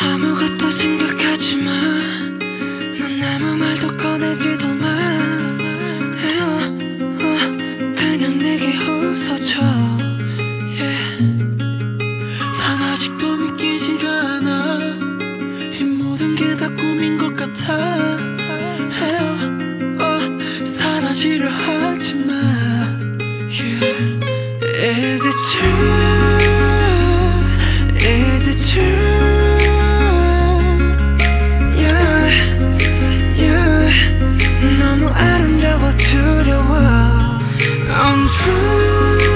아무것도 생각하지 마. 넌 아무 말도 꺼내지도 마. 그냥 내게 웃어줘. 난 아직도 믿기지가 않아. 이 모든 게 다 꿈인 것 같아. 사라지려 하지 마. Is it true? Is it true? Yeah. 너무 아름다워 두려워. Untrue,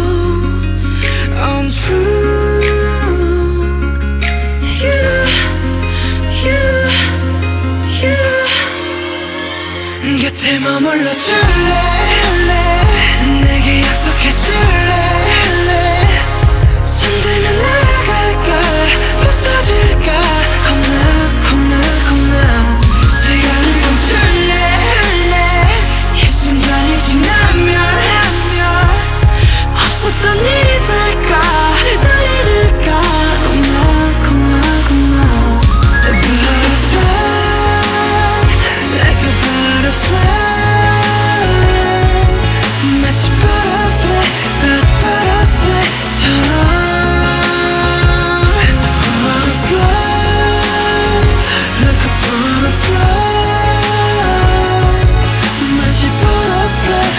untrue. 곁에 머물러 줄래? 내게 약속해 줄래? 손들면 날아갈까? 부서질까? 겁나 시간을 멈출래? 이 순간이 지나면 없었던 일이 될까? 날 잃을까? 겁나 Butterfly, like a butterfly. 마치 butterfly, butterfly처럼. Butterfly, like a butterfly. 마치 butterfly,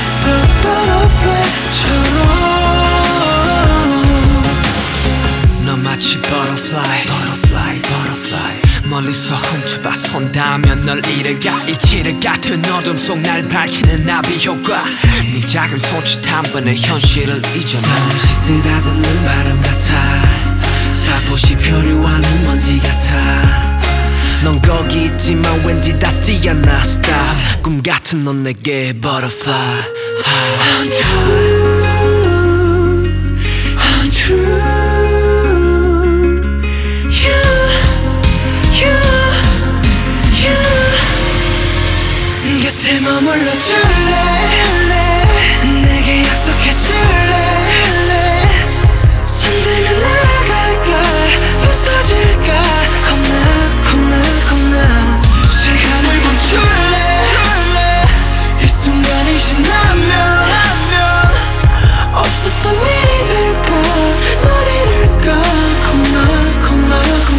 butterfly처럼. 넌 마치 butterfly. 멀리서 훔쳐봐 손 닿으면 널 잃어가. 이치를 같은 어둠 속 날 밝히는 나비 효과. 네 작은 손짓 한 번에 현실을 잊어놔. 잠시 쓰다듬는 바람 같아. 살포시 표류하는 먼지 같아. 넌 거기 있지만 왠지 닿지 않아. Stop. 꿈 같은 넌 내게 butterfly. Untrue. 곁에 머물러 줄래? 내게 약속해 줄래? 손들면 날아갈까? 부서질까? 겁나 시간을 멈출래? 이 순간이 지나면 없었던 일이 될까? 널 잃을까? 겁나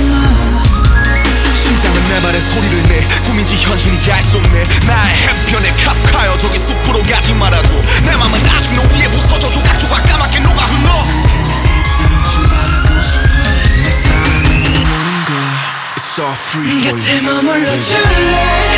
심장은 내 말에 소리를 내. 꿈인지 현실인지 알 수 없네. 나의 해변에 카프카여 저기 숲으로 가지 말라고. 내 맘은 아직 너 위에 부서져 조각조각 까맣게 녹아 흘러. 내 사랑을 원하는 걸 It's all free for you. 곁에 머물러 줄래?